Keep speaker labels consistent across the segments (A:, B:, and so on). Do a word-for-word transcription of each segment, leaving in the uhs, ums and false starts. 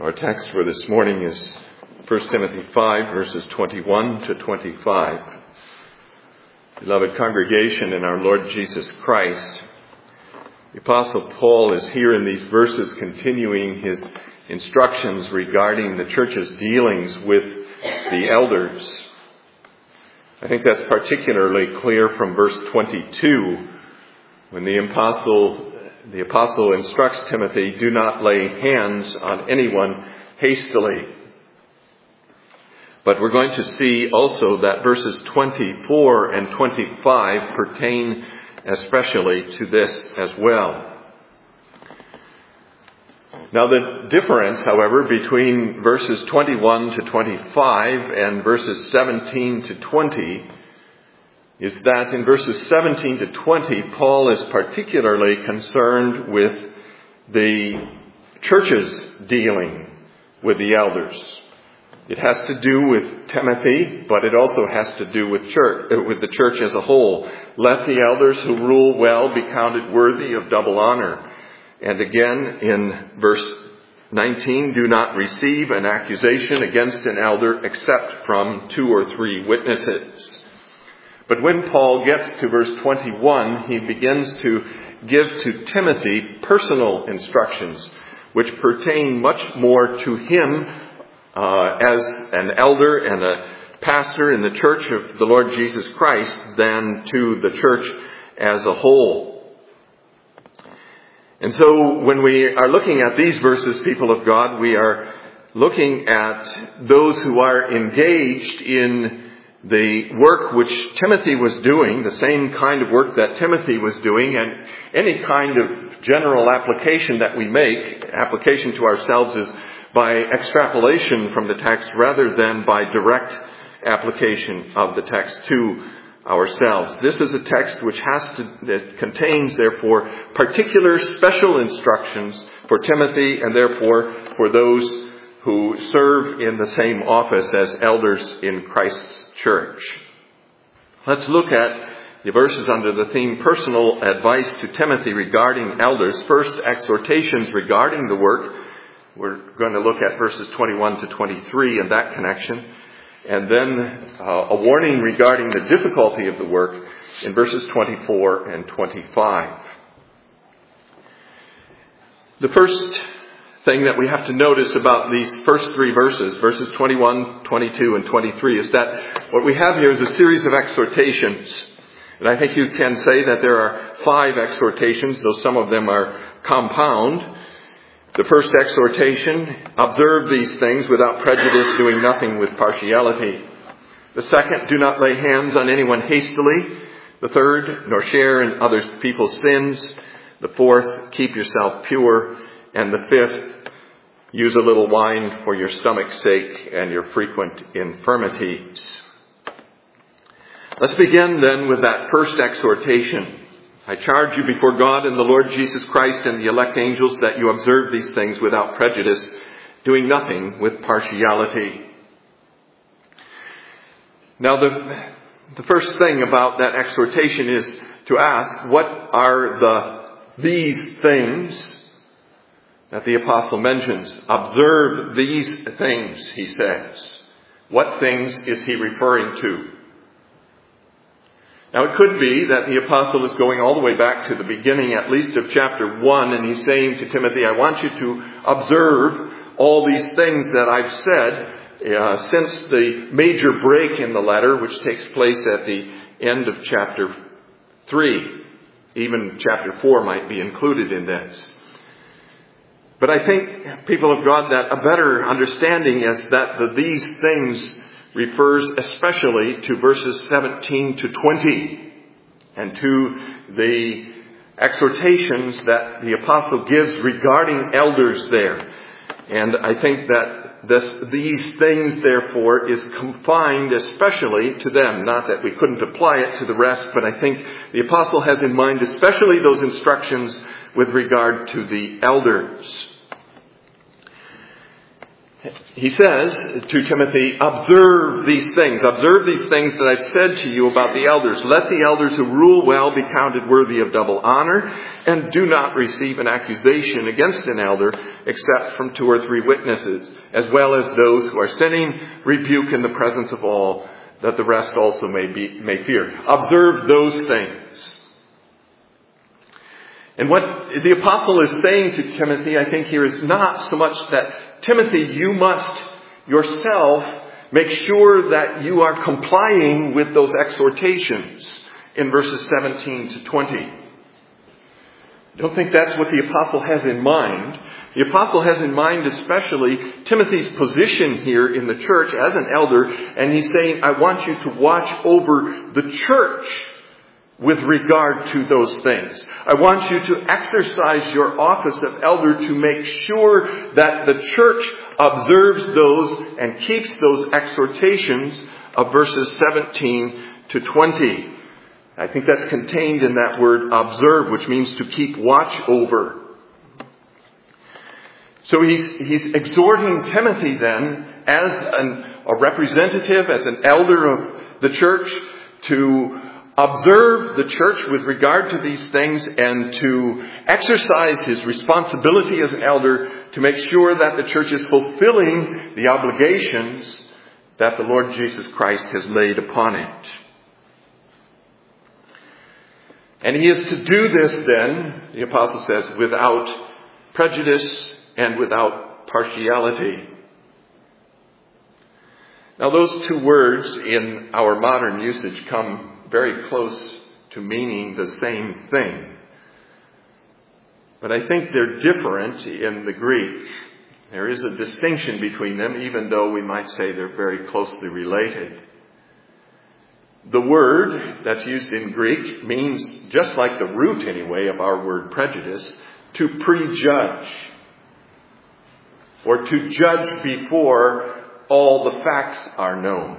A: Our text for this morning is First Timothy five, verses twenty-one to twenty-five. Beloved congregation in our Lord Jesus Christ, the Apostle Paul is here in these verses continuing his instructions regarding the church's dealings with the elders. I think that's particularly clear from verse twenty-two, when the apostle The apostle instructs Timothy, do not lay hands on anyone hastily. But we're going to see also that verses twenty-four and twenty-five pertain especially to this as well. Now the difference, however, between verses twenty-one to twenty-five and verses seventeen to twenty is that in verses seventeen to twenty, Paul is particularly concerned with the church's dealing with the elders. It has to do with Timothy, but it also has to do with church, with the church as a whole. Let the elders who rule well be counted worthy of double honor. And again, in verse nineteen, do not receive an accusation against an elder except from two or three witnesses. But when Paul gets to verse twenty-one, he begins to give to Timothy personal instructions, which pertain much more to him uh, as an elder and a pastor in the church of the Lord Jesus Christ than to the church as a whole. And so when we are looking at these verses, people of God, we are looking at those who are engaged in the work which Timothy was doing, the same kind of work that Timothy was doing, and any kind of general application that we make, application to ourselves, is by extrapolation from the text rather than by direct application of the text to ourselves. This is a text which has to, that contains, therefore, particular special instructions for Timothy and therefore for those who serve in the same office as elders in Christ's church. Let's look at the verses under the theme personal advice to Timothy regarding elders. First, exhortations regarding the work. We're going to look at verses twenty-one to twenty-three in that connection. And then uh, a warning regarding the difficulty of the work in verses twenty-four and twenty-five. The first thing that we have to notice about these first three verses, verses twenty-one, twenty-two, and twenty-three, is that what we have here is a series of exhortations. And I think you can say that there are five exhortations, though some of them are compound. The first exhortation, observe these things without prejudice, doing nothing with partiality. The second, do not lay hands on anyone hastily. The third, nor share in other people's sins. The fourth, keep yourself pure. And the fifth, use a little wine for your stomach's sake and your frequent infirmities. Let's begin then with that first exhortation. I charge you before God and the Lord Jesus Christ and the elect angels that you observe these things without prejudice, doing nothing with partiality. Now the, the first thing about that exhortation is to ask, what are the these things that the apostle mentions? Observe these things, he says. What things is he referring to? Now it could be that the apostle is going all the way back to the beginning, at least of chapter one, and he's saying to Timothy, I want you to observe all these things that I've said uh, since the major break in the letter, which takes place at the end of chapter three. Even chapter four might be included in this. But I think, people of God, that a better understanding is that the these things refers especially to verses seventeen to twenty and to the exhortations that the apostle gives regarding elders there. And I think that this, these things, therefore, is confined especially to them. Not that we couldn't apply it to the rest, but I think the apostle has in mind especially those instructions with regard to the elders. He says to Timothy, observe these things. Observe these things that I've said to you about the elders. Let the elders who rule well be counted worthy of double honor, and do not receive an accusation against an elder except from two or three witnesses, as well as those who are sinning, rebuke in the presence of all, that the rest also may be, may fear. Observe those things. And what the apostle is saying to Timothy, I think here, is not so much that, Timothy, you must yourself make sure that you are complying with those exhortations in verses seventeen to twenty. I don't think that's what the apostle has in mind. The apostle has in mind especially Timothy's position here in the church as an elder, and he's saying, I want you to watch over the church with regard to those things. I want you to exercise your office of elder to make sure that the church observes those and keeps those exhortations of verses seventeen to twenty. I think that's contained in that word observe, which means to keep watch over. So he's, he's exhorting Timothy then, as an, a representative, as an elder of the church, to observe the church with regard to these things and to exercise his responsibility as an elder to make sure that the church is fulfilling the obligations that the Lord Jesus Christ has laid upon it. And he is to do this then, the apostle says, without prejudice and without partiality. Now those two words in our modern usage come very close to meaning the same thing. But I think they're different in the Greek. There is a distinction between them, even though we might say they're very closely related. The word that's used in Greek means, just like the root anyway of our word prejudice, to prejudge, or to judge before all the facts are known.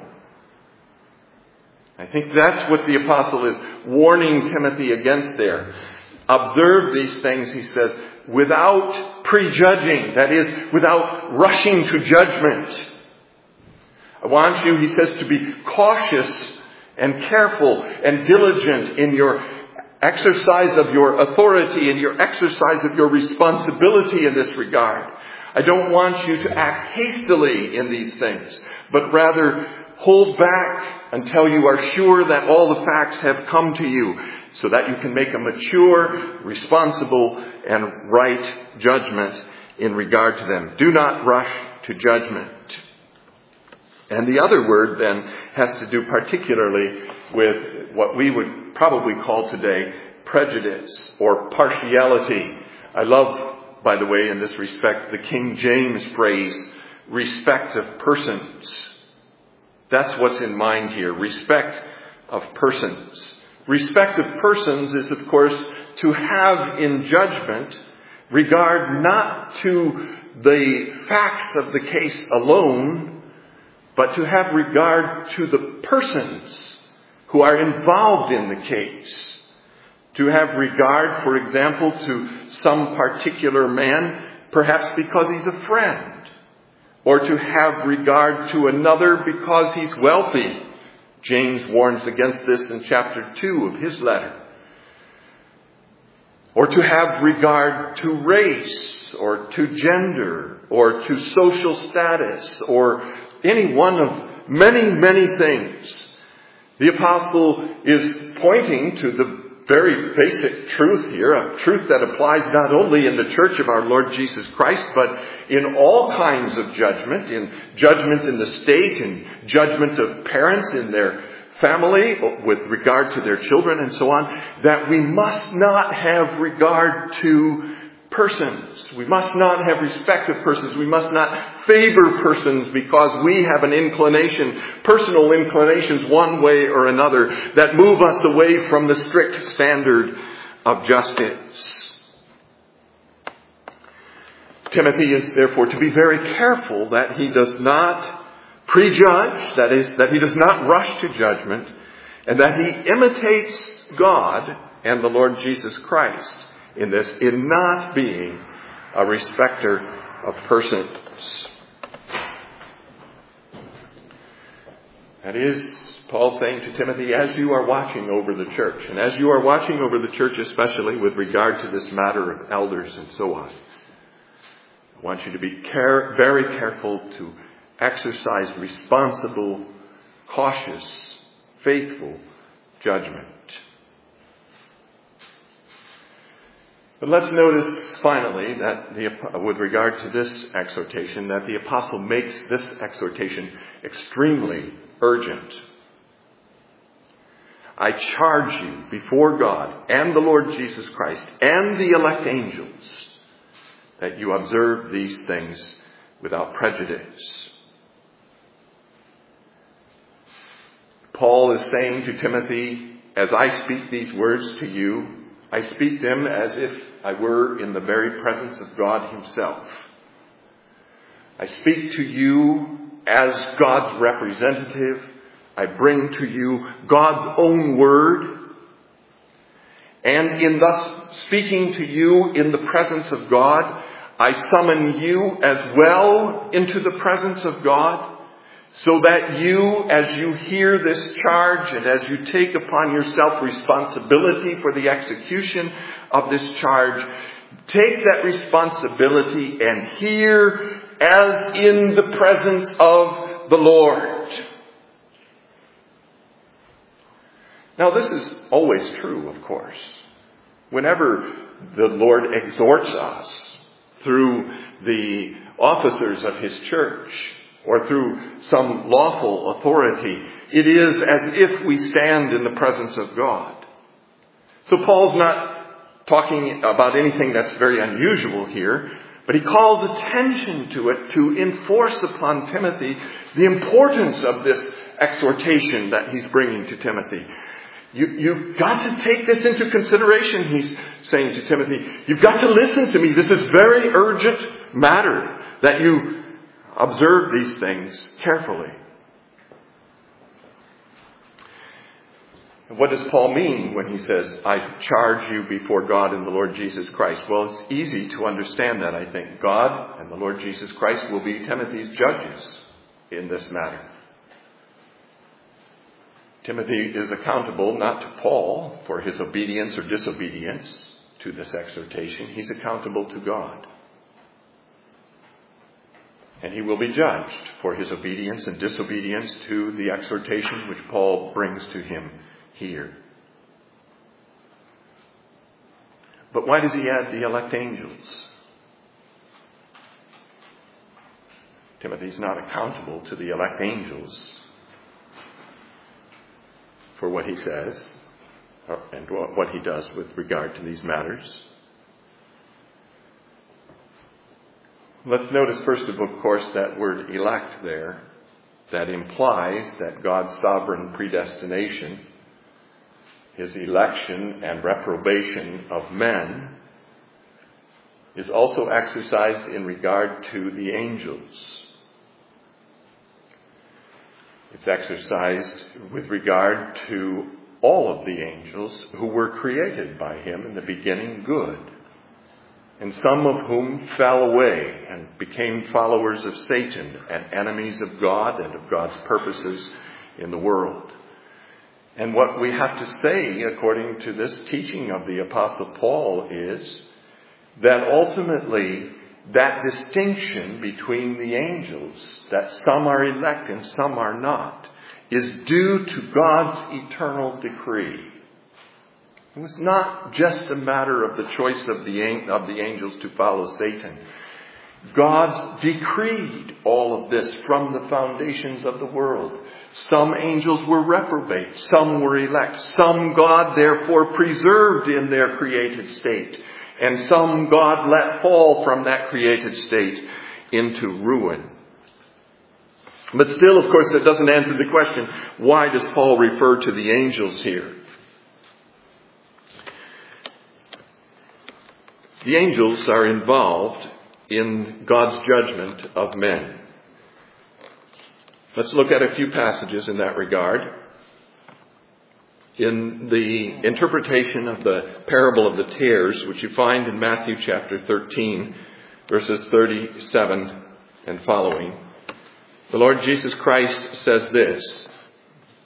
A: I think that's what the apostle is warning Timothy against there. Observe these things, he says, without prejudging. That is, without rushing to judgment. I want you, he says, to be cautious and careful and diligent in your exercise of your authority and your exercise of your responsibility in this regard. I don't want you to act hastily in these things, but rather hold back until you are sure that all the facts have come to you, so that you can make a mature, responsible, and right judgment in regard to them. Do not rush to judgment. And the other word then has to do particularly with what we would probably call today prejudice or partiality. I love, by the way, in this respect, the King James phrase, respect of persons. That's what's in mind here, respect of persons. Respect of persons is, of course, to have in judgment regard not to the facts of the case alone, but to have regard to the persons who are involved in the case. To have regard, for example, to some particular man, perhaps because he's a friend. Or to have regard to another because he's wealthy. James warns against this in chapter two of his letter. Or to have regard to race, or to gender, or to social status, or any one of many, many things. The apostle is pointing to the very basic truth here, a truth that applies not only in the church of our Lord Jesus Christ, but in all kinds of judgment, in judgment in the state, in judgment of parents in their family with regard to their children and so on, that we must not have regard to persons. We must not have respect of persons. We must not favor persons because we have an inclination, personal inclinations one way or another, that move us away from the strict standard of justice. Timothy is therefore to be very careful that he does not prejudge, that is, that he does not rush to judgment, and that he imitates God and the Lord Jesus Christ in this, in not being a respecter of persons. That is, Paul saying to Timothy, as you are watching over the church, and as you are watching over the church especially with regard to this matter of elders and so on, I want you to be care, very careful to exercise responsible, cautious, faithful judgment. But let's notice finally that the, with regard to this exhortation, that the apostle makes this exhortation extremely urgent. I charge you before God and the Lord Jesus Christ and the elect angels that you observe these things without prejudice. Paul is saying to Timothy, as I speak these words to you, I speak them as if I were in the very presence of God himself. I speak to you as God's representative. I bring to you God's own word. And in thus speaking to you in the presence of God, I summon you as well into the presence of God, so that you, as you hear this charge and as you take upon yourself responsibility for the execution of this charge, take that responsibility and hear as in the presence of the Lord. Now, this is always true, of course. Whenever the Lord exhorts us through the officers of his church, or through some lawful authority, it is as if we stand in the presence of God. So Paul's not talking about anything that's very unusual here, but he calls attention to it to enforce upon Timothy the importance of this exhortation that he's bringing to Timothy. You, you've got to take this into consideration, he's saying to Timothy. You've got to listen to me. This is very urgent matter that you observe these things carefully. And what does Paul mean when he says, I charge you before God and the Lord Jesus Christ? Well, it's easy to understand that, I think. God and the Lord Jesus Christ will be Timothy's judges in this matter. Timothy is accountable not to Paul for his obedience or disobedience to this exhortation. He's accountable to God. And he will be judged for his obedience and disobedience to the exhortation which Paul brings to him here. But why does he add the elect angels? Timothy's not accountable to the elect angels for what he says and what he does with regard to these matters. Let's notice first of course that word elect there. That implies that God's sovereign predestination, his election and reprobation of men, is also exercised in regard to the angels. It's exercised with regard to all of the angels who were created by him in the beginning good, and some of whom fell away and became followers of Satan and enemies of God and of God's purposes in the world. And what we have to say, according to this teaching of the Apostle Paul, is that ultimately that distinction between the angels, that some are elect and some are not, is due to God's eternal decree. It was not just a matter of the choice of the, of the angels to follow Satan. God decreed all of this from the foundations of the world. Some angels were reprobate, some were elect, some God therefore preserved in their created state, and some God let fall from that created state into ruin. But still, of course, that doesn't answer the question, why does Paul refer to the angels here? The angels are involved in God's judgment of men. Let's look at a few passages in that regard. In the interpretation of the parable of the tares, which you find in Matthew chapter thirteen, verses thirty-seven and following, the Lord Jesus Christ says this,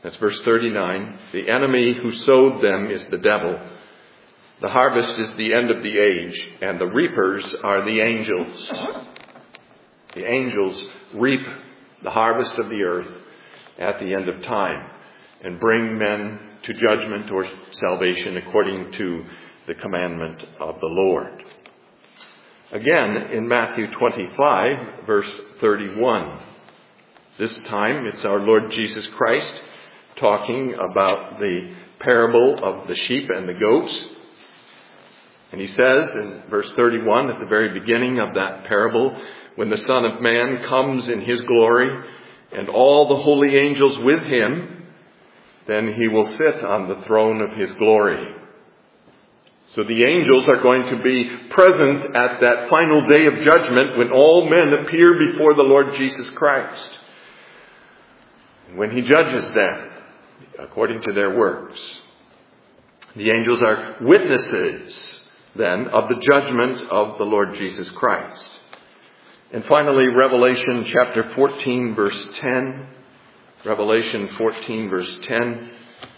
A: That's verse thirty-nine. The enemy who sowed them is the devil. The harvest is the end of the age, and the reapers are the angels. The angels reap the harvest of the earth at the end of time and bring men to judgment or salvation according to the commandment of the Lord. Again, in Matthew twenty-five, verse thirty-one. This time it's our Lord Jesus Christ talking about the parable of the sheep and the goats. And he says in verse thirty-one, at the very beginning of that parable, when the Son of Man comes in his glory and all the holy angels with him, then he will sit on the throne of his glory. So the angels are going to be present at that final day of judgment when all men appear before the Lord Jesus Christ. When he judges them according to their works. The angels are witnesses then of the judgment of the Lord Jesus Christ. And finally, Revelation chapter fourteen, verse ten. Revelation fourteen, verse ten.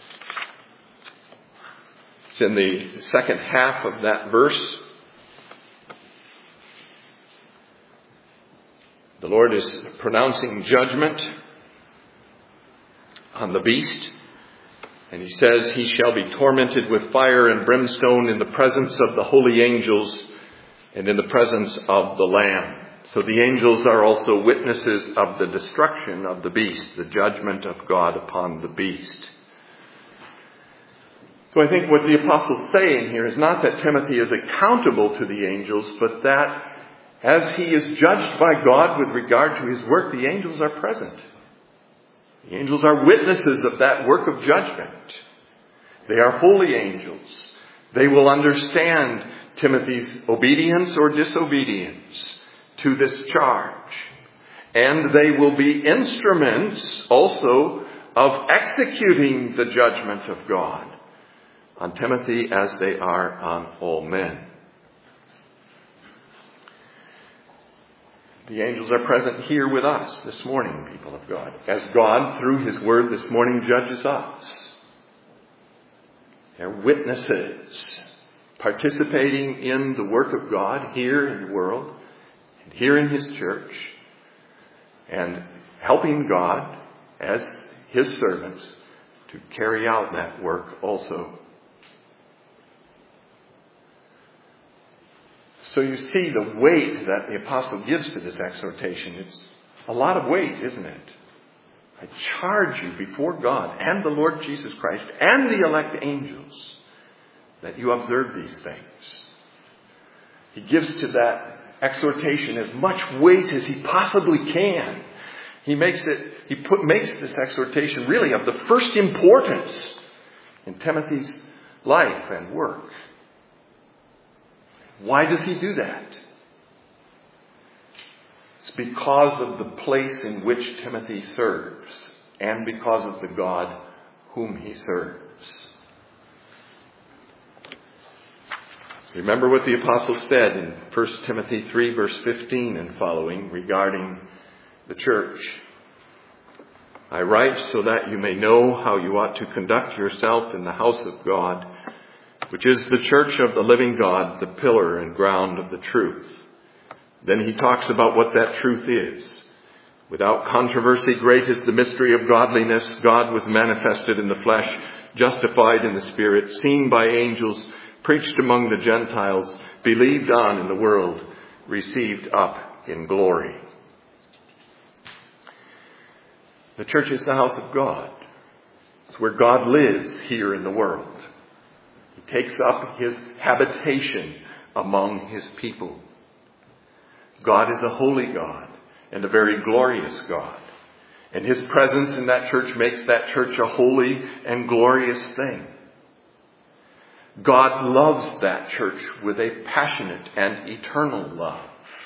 A: It's in the second half of that verse. The Lord is pronouncing judgment on the beast. And he says, he shall be tormented with fire and brimstone in the presence of the holy angels and in the presence of the Lamb. So the angels are also witnesses of the destruction of the beast, the judgment of God upon the beast. So I think what the apostle's saying here is not that Timothy is accountable to the angels, but that as he is judged by God with regard to his work, the angels are present. The angels are witnesses of that work of judgment. They are holy angels. They will understand Timothy's obedience or disobedience to this charge. And they will be instruments also of executing the judgment of God on Timothy as they are on all men. The angels are present here with us this morning, people of God, as God, through his word this morning, judges us. They're witnesses, participating in the work of God here in the world, and here in his church, and helping God, as his servants, to carry out that work also. So you see the weight that the apostle gives to this exhortation. It's a lot of weight, isn't it? I charge you before God and the Lord Jesus Christ and the elect angels that you observe these things. He gives to that exhortation as much weight as he possibly can. He makes it, he put, makes this exhortation really of the first importance in Timothy's life and work. Why does he do that? It's because of the place in which Timothy serves and because of the God whom he serves. Remember what the apostle said in First Timothy three, verse fifteen and following regarding the church. I write so that you may know how you ought to conduct yourself in the house of God, which is the church of the living God, the pillar and ground of the truth. Then he talks about what that truth is. Without controversy, great is the mystery of godliness. God was manifested in the flesh, justified in the spirit, seen by angels, preached among the Gentiles, believed on in the world, received up in glory. The church is the house of God. It's where God lives here in the world. He takes up his habitation among his people. God is a holy God and a very glorious God. And his presence in that church makes that church a holy and glorious thing. God loves that church with a passionate and eternal love.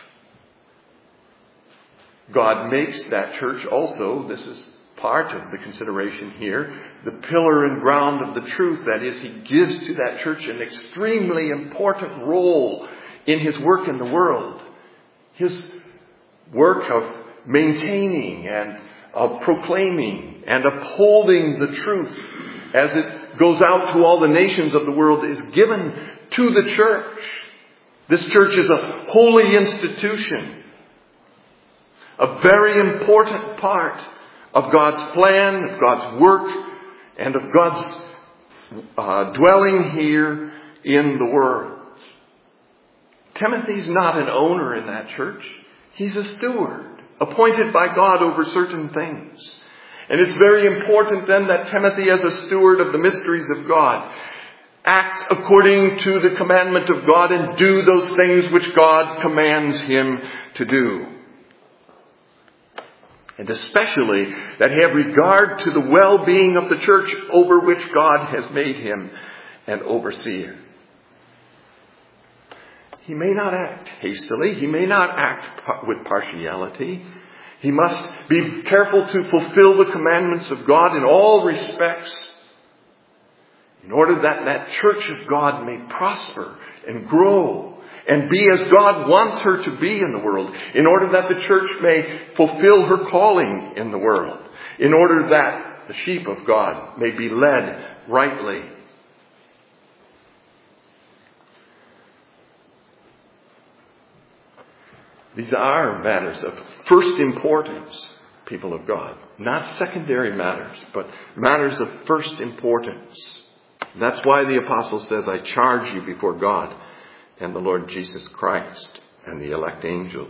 A: God makes that church also, this is part of the consideration here, the pillar and ground of the truth. That is, he gives to that church an extremely important role in his work in the world. His work of maintaining and of proclaiming and upholding the truth as it goes out to all the nations of the world is given to the church. This church is a holy institution, a very important part of God's plan, of God's work, and of God's uh, dwelling here in the world. Timothy's not an owner in that church. He's a steward, appointed by God over certain things. And it's very important then that Timothy, as a steward of the mysteries of God, act according to the commandment of God and do those things which God commands him to do. And especially that he have regard to the well-being of the church over which God has made him an overseer. He may not act hastily. He may not act with partiality. He must be careful to fulfill the commandments of God in all respects in order that that church of God may prosper and grow and be as God wants her to be in the world, in order that the church may fulfill her calling in the world, in order that the sheep of God may be led rightly. These are matters of first importance, people of God. Not secondary matters, but matters of first importance. That's why the apostle says, I charge you before God and the Lord Jesus Christ and the elect angels.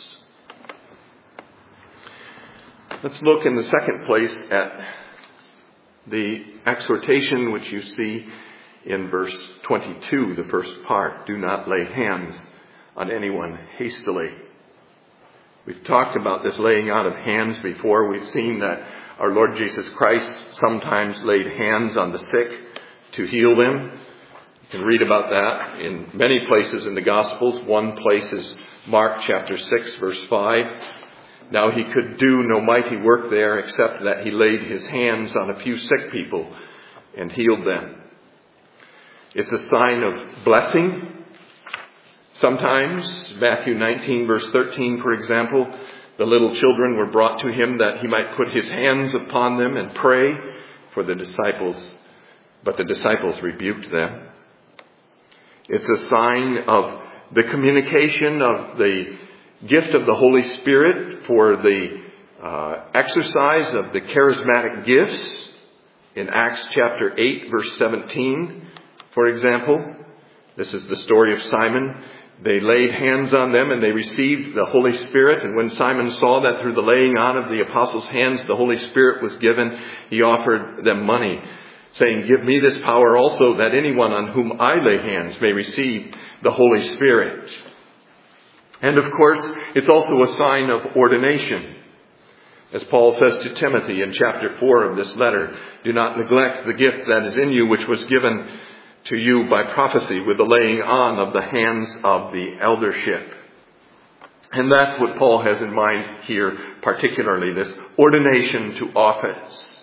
A: Let's look in the second place at the exhortation which you see in verse twenty-two, the first part. Do not lay hands on anyone hastily. We've talked about this laying out of hands before. We've seen that our Lord Jesus Christ sometimes laid hands on the sick to heal them. You can read about that in many places in the Gospels. One place is Mark chapter six, verse five. Now he could do no mighty work there except that he laid his hands on a few sick people and healed them. It's a sign of blessing. Sometimes, Matthew nineteen, verse thirteen, for example, the little children were brought to him that he might put his hands upon them and pray for the disciples. But the disciples rebuked them. It's a sign of the communication of the gift of the Holy Spirit for the uh, exercise of the charismatic gifts in Acts chapter eight, verse seventeen, for example. This is the story of Simon. They laid hands on them and they received the Holy Spirit. And when Simon saw that through the laying on of the apostles' hands the Holy Spirit was given, he offered them money, saying, give me this power also, that anyone on whom I lay hands may receive the Holy Spirit. And of course, it's also a sign of ordination. As Paul says to Timothy in chapter four of this letter, do not neglect the gift that is in you, which was given to you by prophecy with the laying on of the hands of the eldership. And that's what Paul has in mind here, particularly this ordination to office.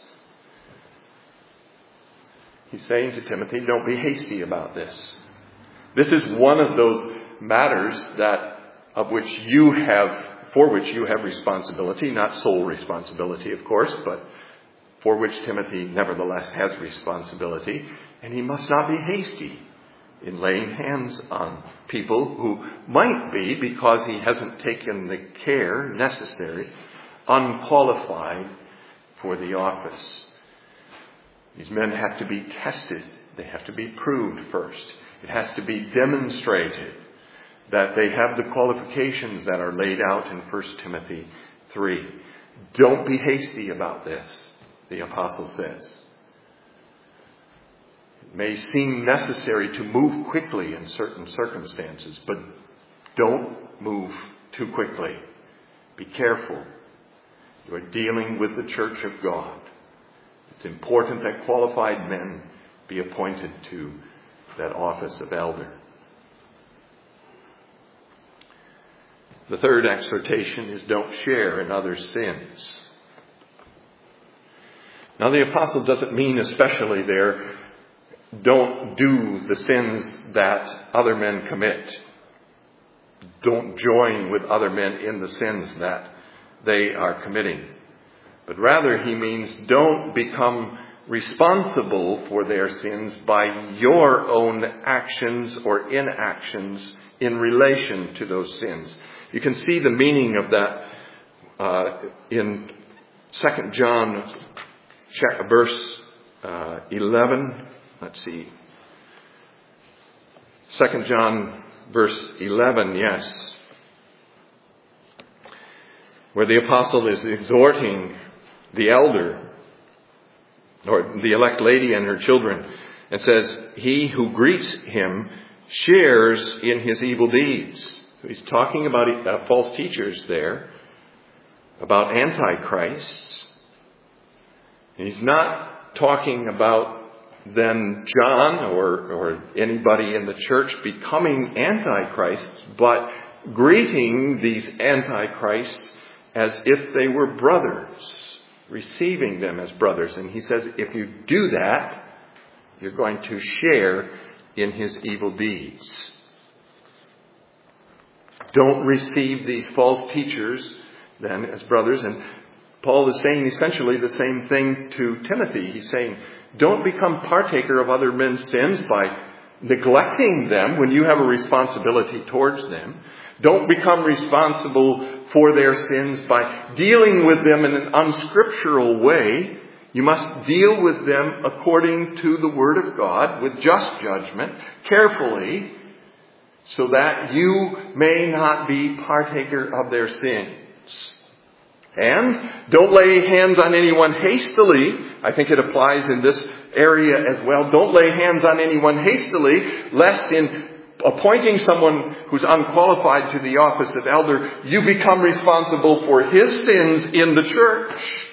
A: He's saying to Timothy, don't be hasty about this. This is one of those matters that of which you have, for which you have responsibility, not sole responsibility, of course, but for which Timothy nevertheless has responsibility. And he must not be hasty in laying hands on people who might be, because he hasn't taken the care necessary, unqualified for the office. These men have to be tested. They have to be proved first. It has to be demonstrated that they have the qualifications that are laid out in First Timothy three. Don't be hasty about this, the apostle says. It may seem necessary to move quickly in certain circumstances, but don't move too quickly. Be careful. You are dealing with the church of God. It's important that qualified men be appointed to that office of elder. The third exhortation is don't share in others' sins. Now the apostle doesn't mean especially there, don't do the sins that other men commit. Don't join with other men in the sins that they are committing. But rather he means don't become responsible for their sins by your own actions or inactions in relation to those sins. You can see the meaning of that uh, in Second John verse uh, eleven. Let's see. Second John verse eleven, yes. Where the apostle is exhorting the elder, or the elect lady and her children, and says, he who greets him shares in his evil deeds. So he's talking about uh, false teachers there, about antichrists. And he's not talking about then John or, or anybody in the church becoming antichrists, but greeting these antichrists as if they were brothers, receiving them as brothers. And he says, if you do that, you're going to share in his evil deeds. Don't receive these false teachers then as brothers. And Paul is saying essentially the same thing to Timothy. He's saying, don't become partaker of other men's sins by neglecting them when you have a responsibility towards them. Don't become responsible for their sins by dealing with them in an unscriptural way. You must deal with them according to the Word of God with just judgment, carefully, so that you may not be partaker of their sins. And don't lay hands on anyone hastily. I think it applies in this area as well. Don't lay hands on anyone hastily, lest in appointing someone who's unqualified to the office of elder, you become responsible for his sins in the church.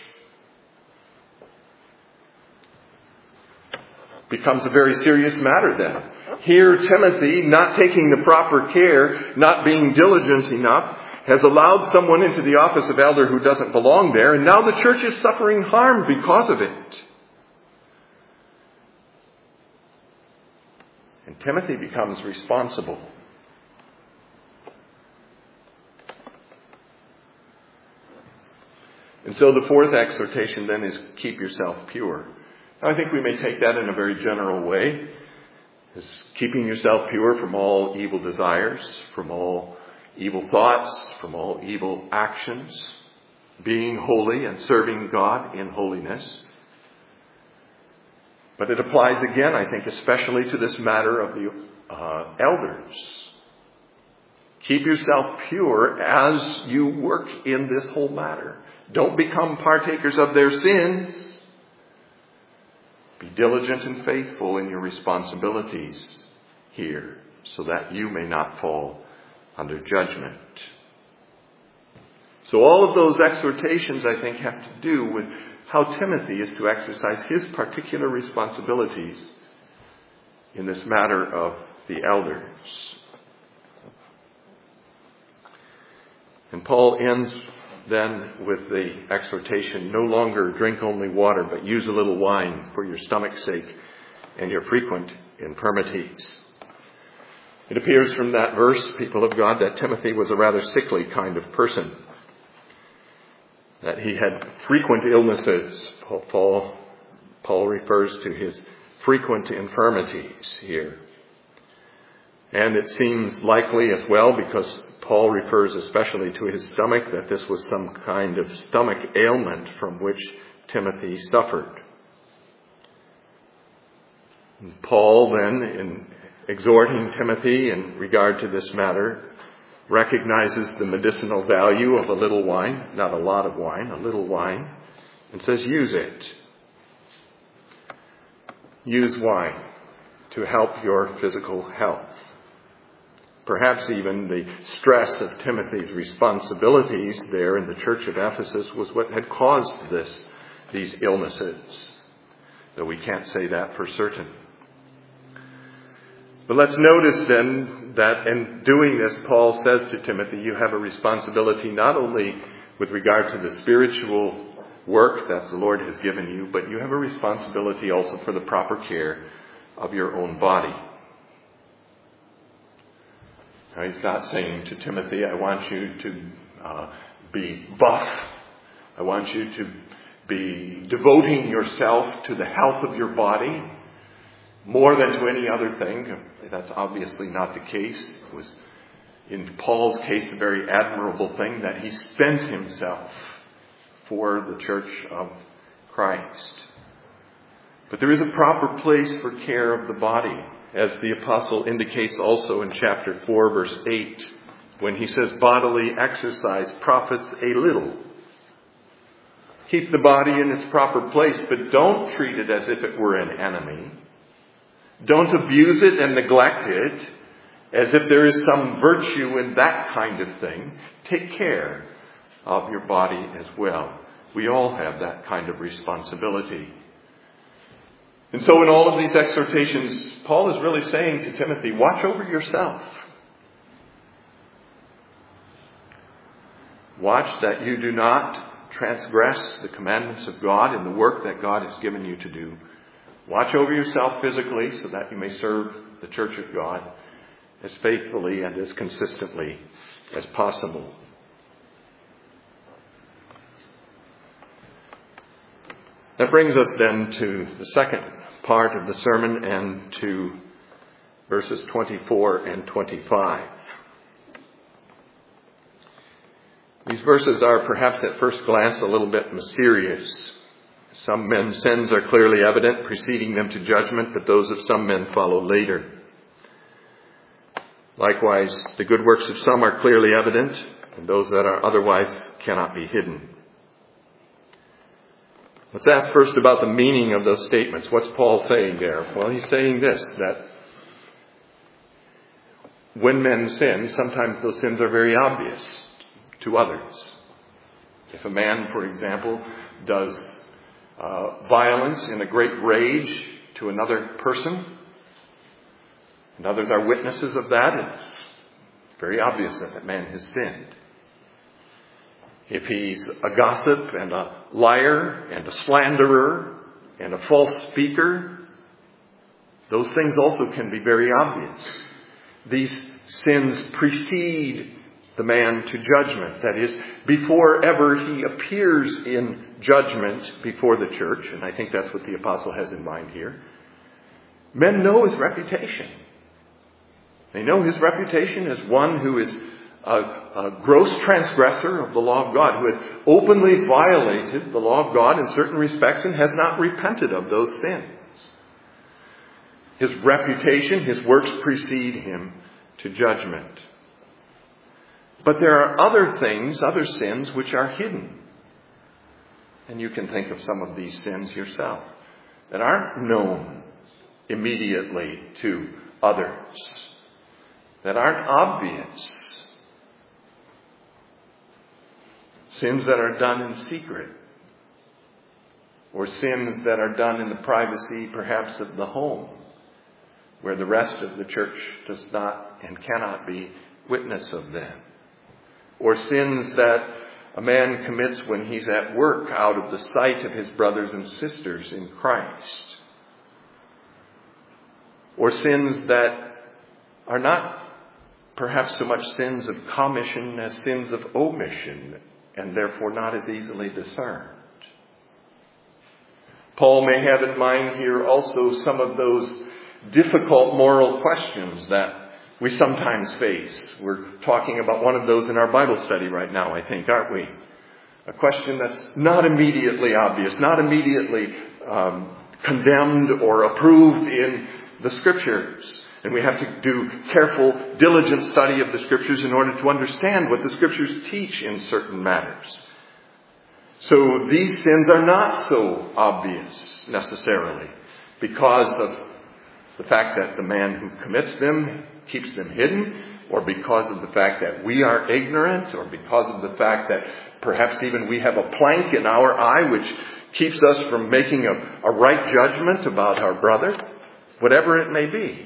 A: Becomes a very serious matter then. Here, Timothy, not taking the proper care, not being diligent enough, has allowed someone into the office of elder who doesn't belong there, and now the church is suffering harm because of it. And Timothy becomes responsible. And so the fourth exhortation then is keep yourself pure. Now, I think we may take that in a very general way, as keeping yourself pure from all evil desires, from all evil thoughts, from all evil actions, being holy and serving God in holiness. But it applies again, I think, especially to this matter of the uh, elders. Keep yourself pure as you work in this whole matter. Don't become partakers of their sins. Be diligent and faithful in your responsibilities here, so that you may not fall under judgment. So all of those exhortations, I think, have to do with how Timothy is to exercise his particular responsibilities in this matter of the elders. And Paul ends then with the exhortation, no longer drink only water, but use a little wine for your stomach's sake and your frequent infirmities. It appears from that verse, people of God, that Timothy was a rather sickly kind of person. That he had frequent illnesses. Paul, Paul refers to his frequent infirmities here. And it seems likely as well, because Paul refers especially to his stomach, that this was some kind of stomach ailment from which Timothy suffered. And Paul then, in exhorting Timothy in regard to this matter, recognizes the medicinal value of a little wine, not a lot of wine, a little wine, and says use it. Use wine to help your physical health. Perhaps even the stress of Timothy's responsibilities there in the church of Ephesus was what had caused this, these illnesses, though we can't say that for certain. But let's notice then that in doing this, Paul says to Timothy, you have a responsibility not only with regard to the spiritual work that the Lord has given you, but you have a responsibility also for the proper care of your own body. Now, he's not saying to Timothy, I want you to uh, be buff. I want you to be devoting yourself to the health of your body more than to any other thing. That's obviously not the case. It was, in Paul's case, a very admirable thing that he spent himself for the church of Christ. But there is a proper place for care of the body, as the apostle indicates also in chapter four, verse eight, when he says bodily exercise profits a little. Keep the body in its proper place, but don't treat it as if it were an enemy. Don't abuse it and neglect it as if there is some virtue in that kind of thing. Take care of your body as well. We all have that kind of responsibility. And so in all of these exhortations, Paul is really saying to Timothy, watch over yourself. Watch that you do not transgress the commandments of God in the work that God has given you to do. Watch over yourself physically so that you may serve the church of God as faithfully and as consistently as possible. That brings us then to the second part of the sermon and to verses twenty-four and twenty-five. These verses are perhaps at first glance a little bit mysterious. Some men's sins are clearly evident, preceding them to judgment, but those of some men follow later. Likewise, the good works of some are clearly evident, and those that are otherwise cannot be hidden. Let's ask first about the meaning of those statements. What's Paul saying there? Well, he's saying this, that when men sin, sometimes those sins are very obvious to others. If a man, for example, does uh, violence in a great rage to another person, and others are witnesses of that, it's very obvious that that man has sinned. If he's a gossip and a liar and a slanderer and a false speaker, those things also can be very obvious. These sins precede the man to judgment. That is, before ever he appears in judgment before the church, and I think that's what the apostle has in mind here, men know his reputation. They know his reputation as one who is a, a gross transgressor of the law of God, who has openly violated the law of God in certain respects and has not repented of those sins. His reputation, his works precede him to judgment. But there are other things, other sins, which are hidden. And you can think of some of these sins yourself that aren't known immediately to others, that aren't obvious. Sins that are done in secret, or sins that are done in the privacy perhaps of the home, where the rest of the church does not and cannot be witness of them. Or sins that a man commits when he's at work out of the sight of his brothers and sisters in Christ. Or sins that are not perhaps so much sins of commission as sins of omission, and therefore not as easily discerned. Paul may have in mind here also some of those difficult moral questions that we sometimes face. We're talking about one of those in our Bible study right now, I think, aren't we? A question that's not immediately obvious, not immediately um, condemned or approved in the Scriptures. And we have to do careful, diligent study of the Scriptures in order to understand what the Scriptures teach in certain matters. So these sins are not so obvious necessarily because of the fact that the man who commits them keeps them hidden, or because of the fact that we are ignorant, or because of the fact that perhaps even we have a plank in our eye which keeps us from making a, a right judgment about our brother, whatever it may be.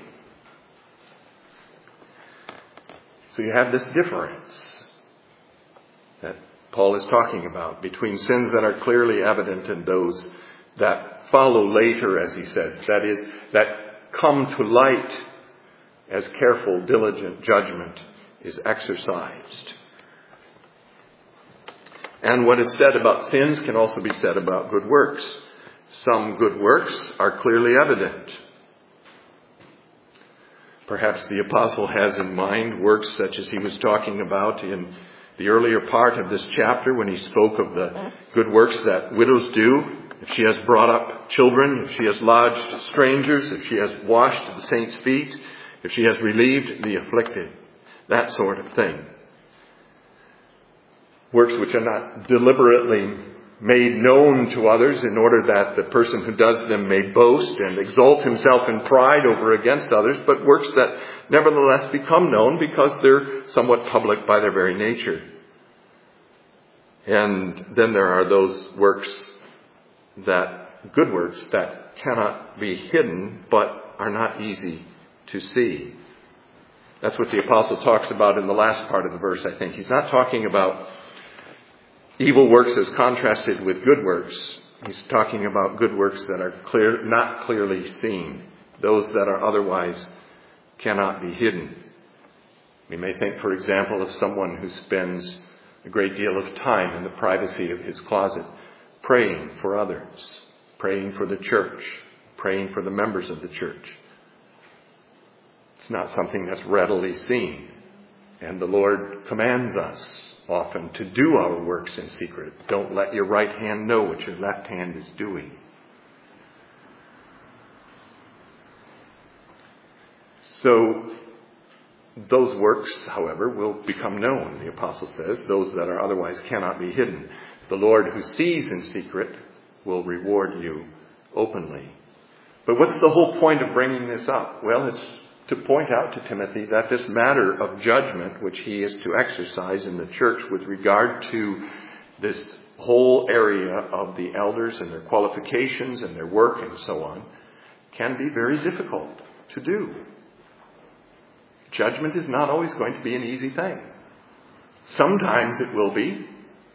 A: So you have this difference that Paul is talking about between sins that are clearly evident and those that follow later, as he says. That is, that come to light as careful, diligent judgment is exercised. And what is said about sins can also be said about good works. Some good works are clearly evident. Perhaps the apostle has in mind works such as he was talking about in the earlier part of this chapter when he spoke of the good works that widows do. If she has brought up children, if she has lodged strangers, if she has washed the saints' feet, if she has relieved the afflicted, that sort of thing. Works which are not deliberately made known to others in order that the person who does them may boast and exalt himself in pride over against others, but works that nevertheless become known because they're somewhat public by their very nature. And then there are those works that, good works, that cannot be hidden but are not easy to see. That's what the apostle talks about in the last part of the verse, I think. He's not talking about evil works as contrasted with good works. He's talking about good works that are clear, not clearly seen. Those that are otherwise cannot be hidden. We may think, for example, of someone who spends a great deal of time in the privacy of his closet, praying for others, praying for the church, praying for the members of the church. It's not something that's readily seen. And the Lord commands us often to do our works in secret. Don't let your right hand know what your left hand is doing. So those works, however, will become known, the apostle says, those that are otherwise cannot be hidden. The Lord who sees in secret will reward you openly. But what's the whole point of bringing this up? Well, it's to point out to Timothy that this matter of judgment, which he is to exercise in the church with regard to this whole area of the elders and their qualifications and their work and so on, can be very difficult to do. Judgment is not always going to be an easy thing. Sometimes it will be.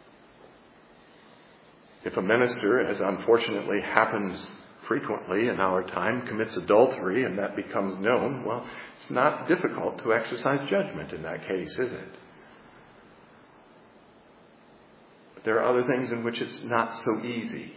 A: If a minister, as unfortunately happens frequently in our time, commits adultery and that becomes known, well, it's not difficult to exercise judgment in that case, is it? But there are other things in which it's not so easy.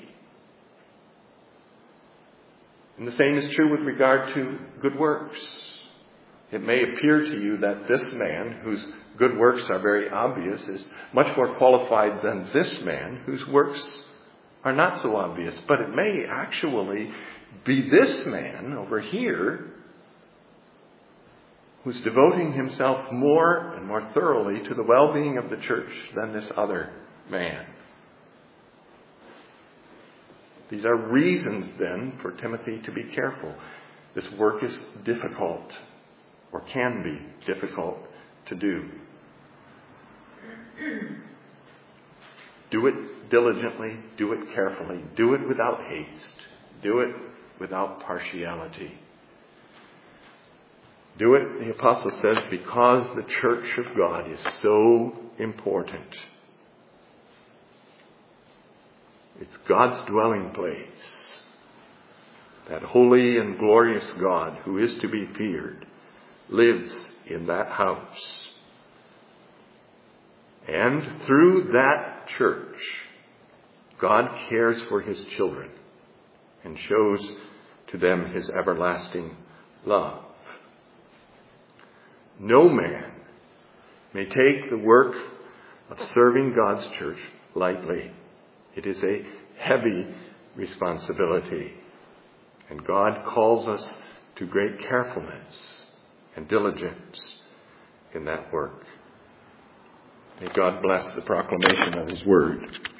A: And the same is true with regard to good works. It may appear to you that this man, whose good works are very obvious, is much more qualified than this man, whose works are not so obvious. But it may actually be this man over here who's devoting himself more and more thoroughly to the well-being of the church than this other man. These are reasons, then, for Timothy to be careful. This work is difficult, or can be difficult to do. Do it diligently, do it carefully, do it without haste, do it without partiality. Do it, the apostle says, because the church of God is so important. It's God's dwelling place. That holy and glorious God who is to be feared lives in that house. And through that church, God cares for his children and shows to them his everlasting love. No man may take the work of serving God's church lightly. It is a heavy responsibility. And God calls us to great carefulness and diligence in that work. May God bless the proclamation of his word.